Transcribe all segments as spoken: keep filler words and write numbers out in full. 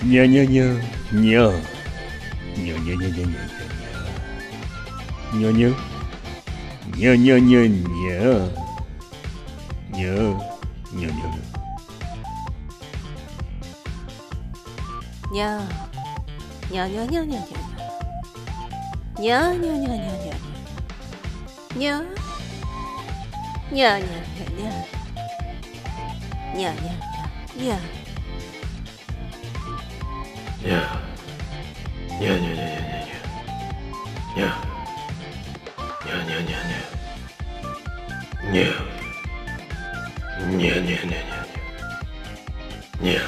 Ня-ня-ня, ня. Ня-ня-ня-ня-ня-ня. Ня-ня. Ня-ня-ня-ня. Ня. Ня-ня. Ня. Ня-ня-ня-ня-ня. Ня-ня-ня-ня-ня. Ня. Ня-ня-ня-ня. Ня-ня-ня-ня. Ня. Ня-ня-ня-ня-ня. Ня. Ня-ня-ня-ня. Ня. Ня-ня-ня-ня. Ня.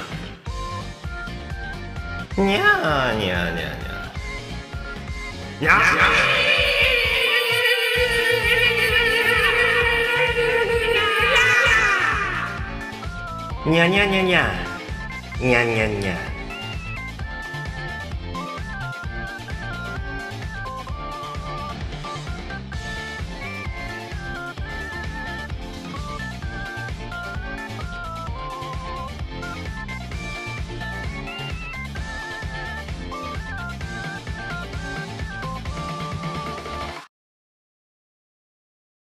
Ня-ня-ня-ня. Ня. Ня-ня-ня-ня. Ня-ня-ня.